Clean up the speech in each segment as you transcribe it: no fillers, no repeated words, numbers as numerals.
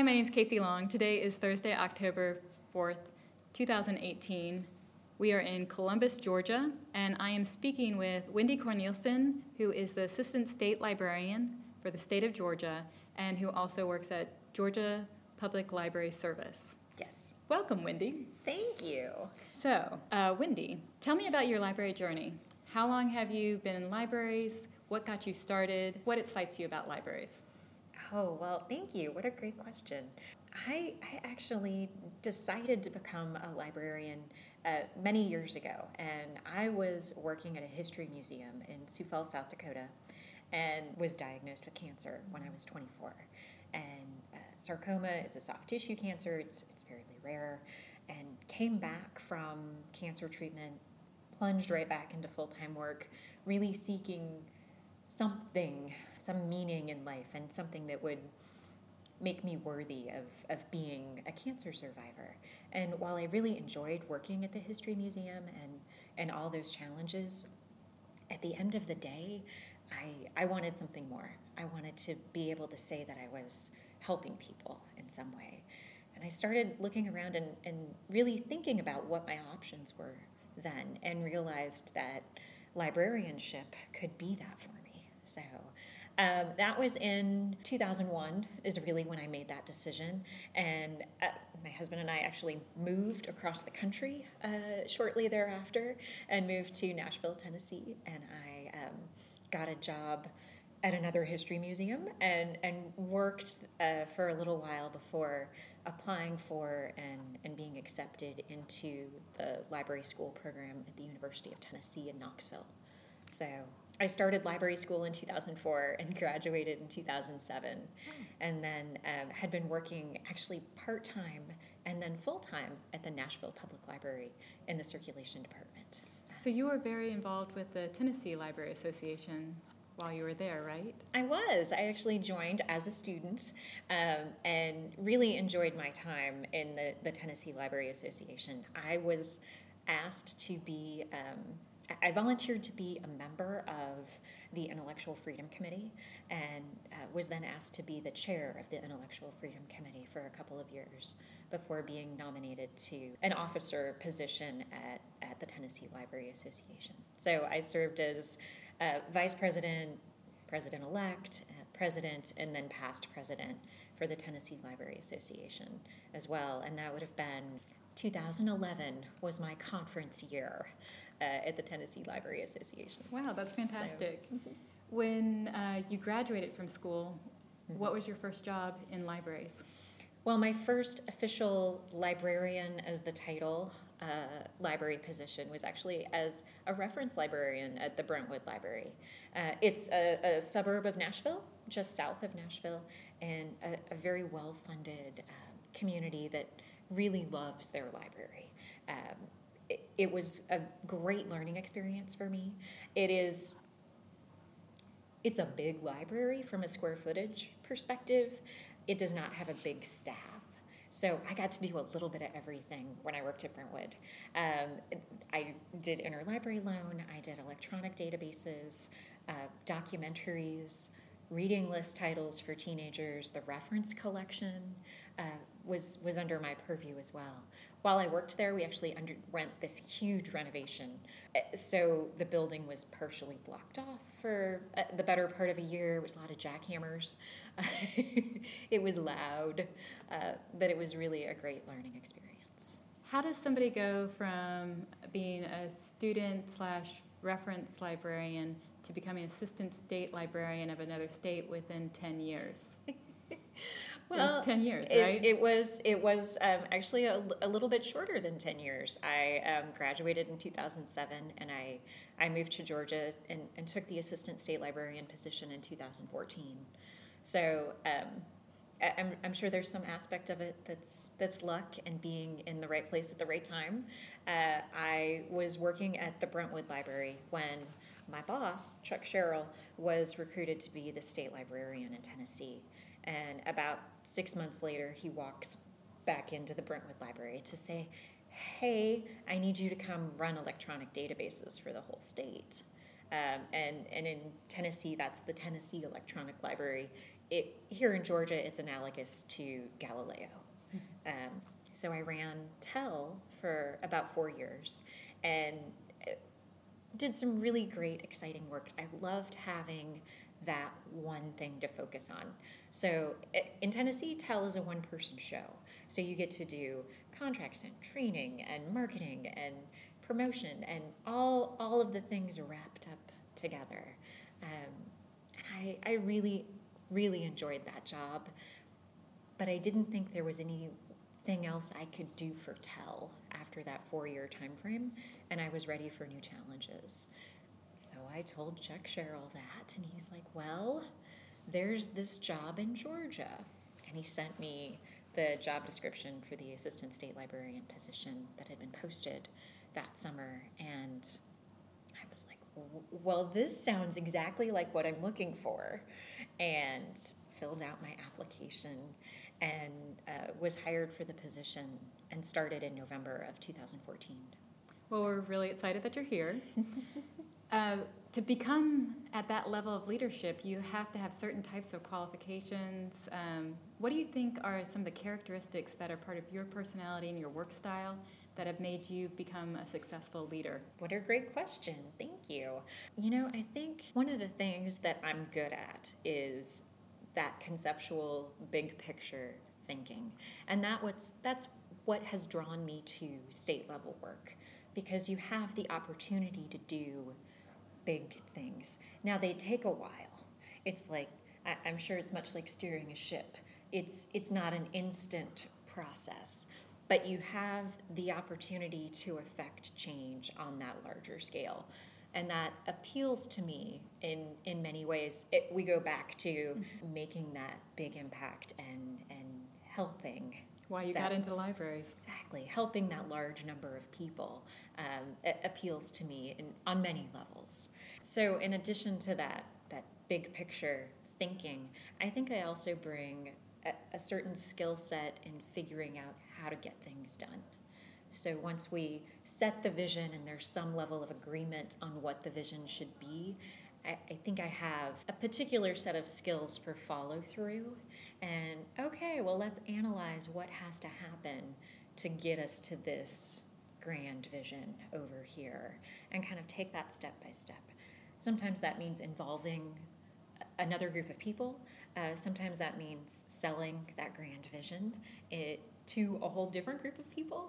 Hi, my name is Casey Long. Today is Thursday, October 4th, 2018. We are in Columbus, Georgia, and I am speaking with Wendy Cornelsen, who is the Assistant State Librarian for the state of Georgia and who also works at Georgia Public Library Service. Yes. Welcome, Wendy. Thank you. So, Wendy, tell me about your library journey. How long have you been in libraries? What got you started? What excites you about libraries? Oh, well, thank you. What a great question. I actually decided to become a librarian many years ago, and I was working at a history museum in Sioux Falls, South Dakota, and was diagnosed with cancer when I was 24. And sarcoma is a soft tissue cancer. It's fairly rare, and came back from cancer treatment, plunged right back into full-time work, really seeking something, some meaning in life, and something that would make me worthy of being a cancer survivor. And while I really enjoyed working at the History Museum and all those challenges, at the end of the day, I wanted something more. I wanted to be able to say that I was helping people in some way. And I started looking around and really thinking about what my options were then, and realized that librarianship could be that for me. So that was in 2001 is really when I made that decision. And my husband and I actually moved across the country shortly thereafter and moved to Nashville, Tennessee. And I got a job at another history museum and worked for a little while before applying for and being accepted into the library school program at the University of Tennessee in Knoxville. So I started library school in 2004 and graduated in 2007, and then had been working actually part-time and then full-time at the Nashville Public Library in the circulation department. So you were very involved with the Tennessee Library Association while you were there, right? I was. I actually joined as a student and really enjoyed my time in the Tennessee Library Association. I was asked to be, I volunteered to be a member of the Intellectual Freedom Committee, and was then asked to be the chair of the Intellectual Freedom Committee for a couple of years before being nominated to an officer position at the Tennessee Library Association. So I served as vice president, president-elect, president, and then past president for the Tennessee Library Association as well. And that would have been 2011 was my conference year at the Tennessee Library Association. Wow, that's fantastic. So, When you graduated from school, what was your first job in libraries? Well, my first official librarian as the title library position was actually as a reference librarian at the Brentwood Library. It's a suburb of Nashville, just south of Nashville, and a very well-funded community that really loves their library. It was a great learning experience for me. It's a big library from a square footage perspective. It does not have a big staff. So I got to do a little bit of everything when I worked at Brentwood. I did interlibrary loan, I did electronic databases, documentaries, reading list titles for teenagers, the reference collection was under my purview as well. While I worked there, we actually underwent this huge renovation. So the building was partially blocked off for the better part of a year. It was a lot of jackhammers. It was loud, but it was really a great learning experience. How does somebody go from being a student/reference librarian to becoming assistant state librarian of another state within 10 years? Well, it was 10 years, right? It was actually a little bit shorter than 10 years. I graduated in 2007, and I moved to Georgia and took the assistant state librarian position in 2014. So I'm sure there's some aspect of it that's luck and being in the right place at the right time. I was working at the Brentwood Library when my boss, Chuck Sherrill, was recruited to be the state librarian in Tennessee. And about 6 months later, he walks back into the Brentwood Library to say, hey, I need you to come run electronic databases for the whole state. And in Tennessee, that's the Tennessee Electronic Library. here in Georgia, it's analogous to Galileo. So I ran TEL for about 4 years and did some really great, exciting work. I loved having that one thing to focus on. So in Tennessee, TEL is a one-person show. So you get to do contracts and training and marketing and promotion and all of the things wrapped up together. And I really, really enjoyed that job, but I didn't think there was anything else I could do for TEL after that 4-year time frame, and I was ready for new challenges. So I told Chuck Sherrill that, and he's like, well, there's this job in Georgia. And he sent me the job description for the assistant state librarian position that had been posted that summer, and I was like, well, this sounds exactly like what I'm looking for, and filled out my application and was hired for the position and started in November of 2014. Well, we're really excited that you're here. To become at that level of leadership, you have to have certain types of qualifications. What do you think are some of the characteristics that are part of your personality and your work style that have made you become a successful leader? What a great question. Thank you. I think one of the things that I'm good at is that conceptual, big picture thinking. And that's what has drawn me to state level work, because you have the opportunity to do big things. Now, they take a while. It's like, I'm sure it's much like steering a ship. It's not an instant process, but you have the opportunity to affect change on that larger scale. And that appeals to me in many ways. We go back to making that big impact and helping. Why you got into libraries. Exactly. Helping that large number of people appeals to me on many levels. So in addition to that big picture thinking, I think I also bring a certain skill set in figuring out how to get things done. So once we set the vision and there's some level of agreement on what the vision should be, I think I have a particular set of skills for follow through. And okay, well, let's analyze what has to happen to get us to this grand vision over here and kind of take that step by step. Sometimes that means involving another group of people. Sometimes that means selling that grand vision to a whole different group of people.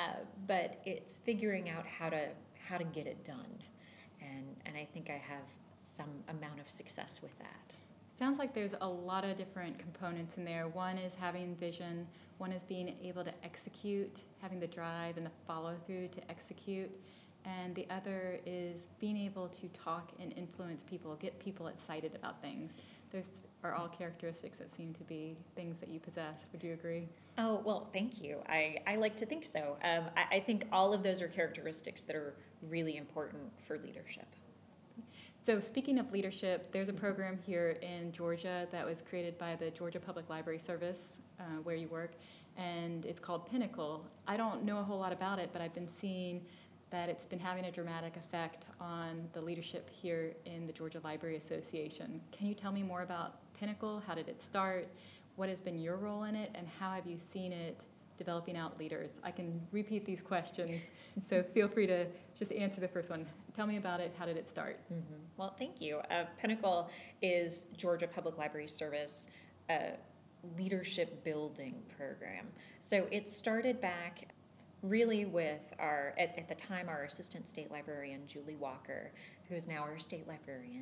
But it's figuring out how to get it done. And I think I have some amount of success with that. Sounds like there's a lot of different components in there. One is having vision, one is being able to execute, having the drive and the follow through to execute, and the other is being able to talk and influence people, get people excited about things. Those are all characteristics that seem to be things that you possess. Would you agree? Oh, well, thank you. I like to think so. I think all of those are characteristics that are really important for leadership. So speaking of leadership, there's a program here in Georgia that was created by the Georgia Public Library Service, where you work, and it's called Pinnacle. I don't know a whole lot about it, but I've been seeing that it's been having a dramatic effect on the leadership here in the Georgia Library Association. Can you tell me more about Pinnacle? How did it start? What has been your role in it, and how have you seen it developing out leaders? I can repeat these questions, so feel free to just answer the first one. Tell me about it. How did it start? Mm-hmm. Well, thank you. Pinnacle is Georgia Public Library Service leadership building program. So it started back really with at the time, our assistant state librarian, Julie Walker, who is now our state librarian,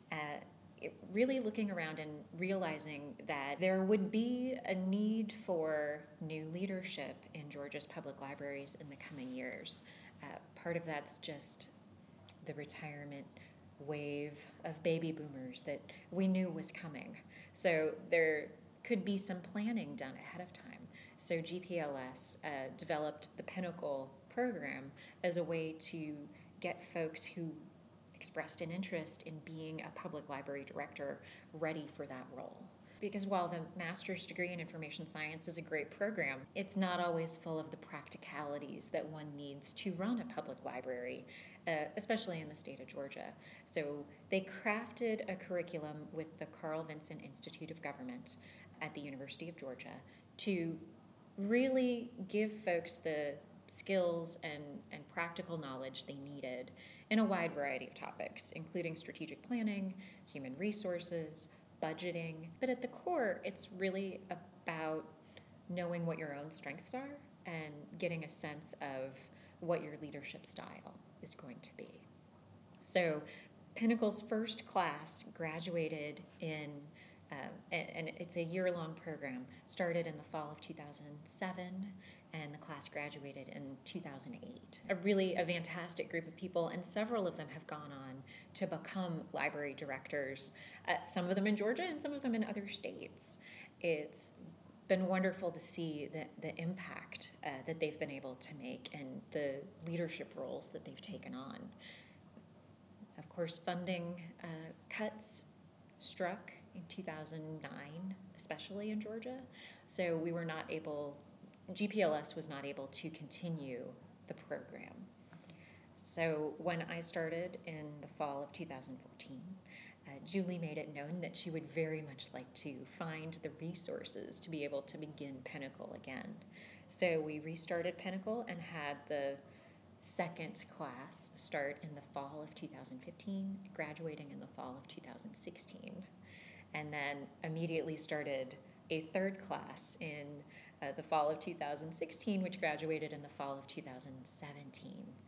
really looking around and realizing that there would be a need for new leadership in Georgia's public libraries in the coming years. Part of that's just the retirement wave of baby boomers that we knew was coming. So there could be some planning done ahead of time. So GPLS developed the Pinnacle program as a way to get folks who expressed an interest in being a public library director ready for that role. because while the master's degree in information science is a great program, it's not always full of the practicalities that one needs to run a public library, especially in the state of Georgia. So they crafted a curriculum with the Carl Vinson Institute of Government at the University of Georgia to really give folks the skills and practical knowledge they needed in a wide variety of topics, including strategic planning, human resources, budgeting. But at the core, it's really about knowing what your own strengths are and getting a sense of what your leadership style is going to be. So Pinnacle's first class graduated in, and it's a year-long program, started in the fall of 2007, and the class graduated in 2008. A fantastic group of people, and several of them have gone on to become library directors, some of them in Georgia and some of them in other states. It's been wonderful to see the impact that they've been able to make and the leadership roles that they've taken on. Of course, funding cuts struck in 2009, especially in Georgia, so we were not able, GPLS was not able to continue the program. So when I started in the fall of 2014, Julie made it known that she would very much like to find the resources to be able to begin Pinnacle again. So we restarted Pinnacle and had the second class start in the fall of 2015, graduating in the fall of 2016, and then immediately started a third class in the fall of 2016, which graduated in the fall of 2017.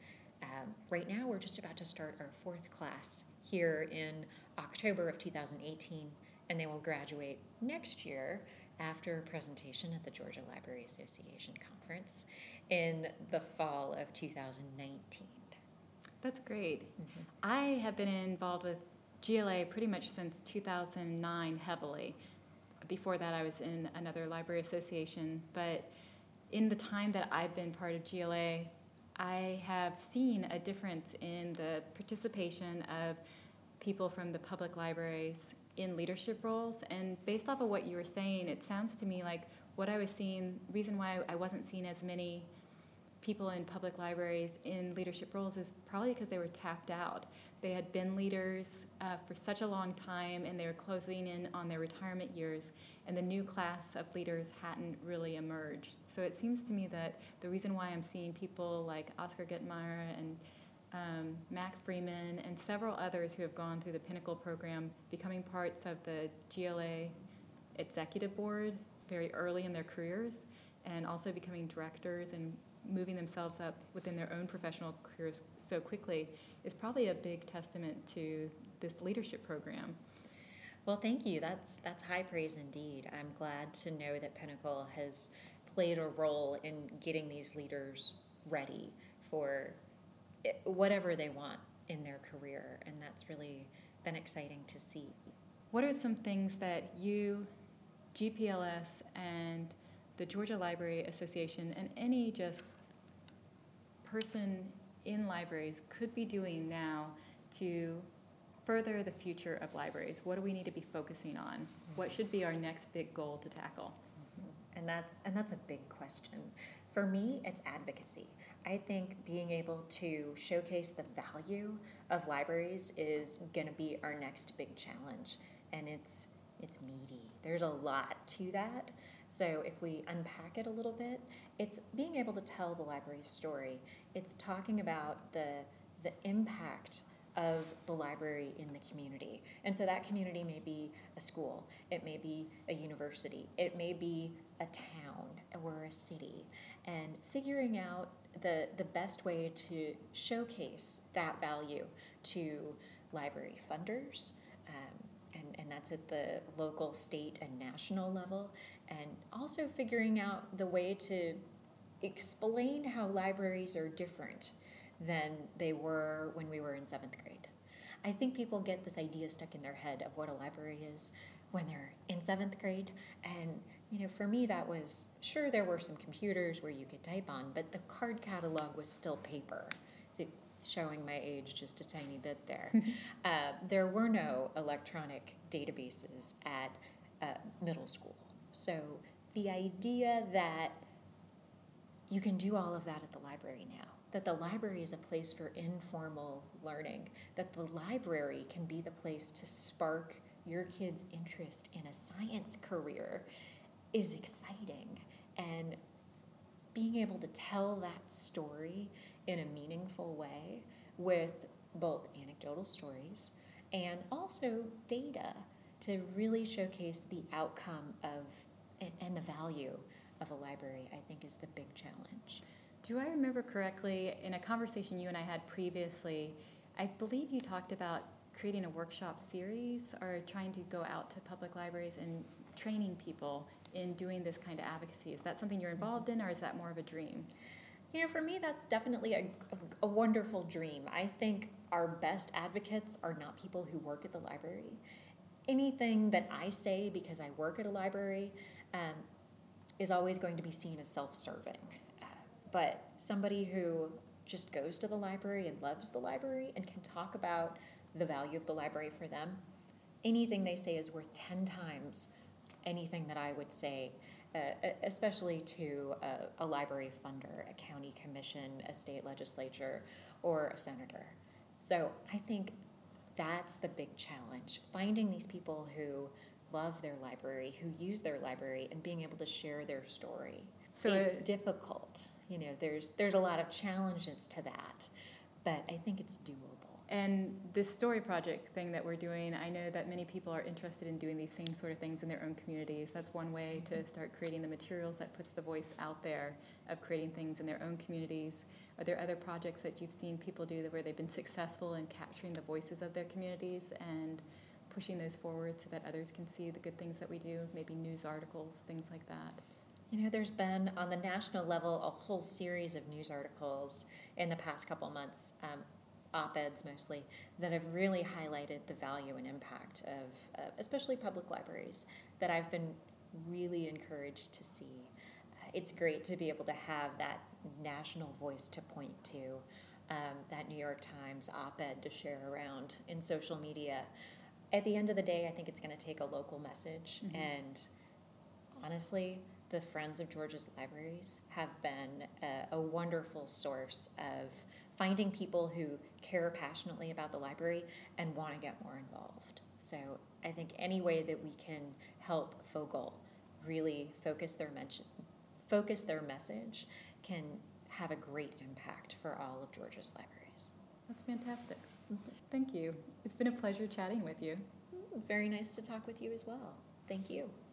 Right now, we're just about to start our fourth class here in October of 2018, and they will graduate next year after a presentation at the Georgia Library Association Conference in the fall of 2019. That's great. Mm-hmm. I have been involved with GLA pretty much since 2009 heavily. Before that, I was in another library association, but in the time that I've been part of GLA, I have seen a difference in the participation of people from the public libraries in leadership roles. And based off of what you were saying, it sounds to me like what I was seeing, reason why I wasn't seeing as many people in public libraries in leadership roles is probably because they were tapped out. They had been leaders for such a long time, and they were closing in on their retirement years, and the new class of leaders hadn't really emerged. So it seems to me that the reason why I'm seeing people like Oscar Guttmeyer and Mac Freeman and several others who have gone through the Pinnacle program becoming parts of the GLA executive board very early in their careers, and also becoming directors and moving themselves up within their own professional careers so quickly is probably a big testament to this leadership program. Well, thank you. That's high praise indeed. I'm glad to know that Pinnacle has played a role in getting these leaders ready for whatever they want in their career, and that's really been exciting to see. What are some things that you, GPLS, and the Georgia Library Association, and any just person in libraries could be doing now to further the future of libraries? What do we need to be focusing on? What should be our next big goal to tackle? And that's a big question. For me, it's advocacy. I think being able to showcase the value of libraries is going to be our next big challenge, and it's meaty. There's a lot to that. So if we unpack it a little bit, it's being able to tell the library's story. It's talking about the impact of the library in the community. And so that community may be a school, it may be a university, it may be a town or a city, and figuring out the best way to showcase that value to library funders, and that's at the local, state, and national level, and also figuring out the way to explain how libraries are different than they were when we were in 7th grade. I think people get this idea stuck in their head of what a library is when they're in 7th grade, and for me that was, sure, there were some computers where you could type on, but the card catalog was still paper. Showing my age just a tiny bit there. There were no electronic databases at middle school. So the idea that you can do all of that at the library now, that the library is a place for informal learning, that the library can be the place to spark your kid's interest in a science career is exciting. And being able to tell that story in a meaningful way with both anecdotal stories and also data to really showcase the outcome of and the value of a library, I think, is the big challenge. Do I remember correctly, in a conversation you and I had previously, I believe you talked about creating a workshop series or trying to go out to public libraries and training people in doing this kind of advocacy. Is that something you're involved in, or is that more of a dream? You know, for me, that's definitely a wonderful dream. I think our best advocates are not people who work at the library. Anything that I say because I work at a library is always going to be seen as self-serving. But somebody who just goes to the library and loves the library and can talk about the value of the library for them, anything they say is worth 10 times anything that I would say, especially to a library funder, a county commission, a state legislature, or a senator. So I think that's the big challenge, finding these people who love their library, who use their library, and being able to share their story. So it's difficult. You know, there's a lot of challenges to that, but I think it's doable. And this story project thing that we're doing, I know that many people are interested in doing these same sort of things in their own communities. That's one way to start creating the materials that puts the voice out there of creating things in their own communities. Are there other projects that you've seen people do where they've been successful in capturing the voices of their communities and pushing those forward so that others can see the good things that we do, maybe news articles, things like that? You know, there's been, on the national level, a whole series of news articles in the past couple months, op-eds mostly, that have really highlighted the value and impact of especially public libraries that I've been really encouraged to see. It's great to be able to have that national voice to point to, that New York Times op-ed to share around in social media. At the end of the day, I think it's going to take a local message, and honestly, the Friends of Georgia's Libraries have been a wonderful source of finding people who care passionately about the library and want to get more involved. So I think any way that we can help Fogle really focus their message can have a great impact for all of Georgia's libraries. That's fantastic. Thank you. It's been a pleasure chatting with you. Very nice to talk with you as well. Thank you.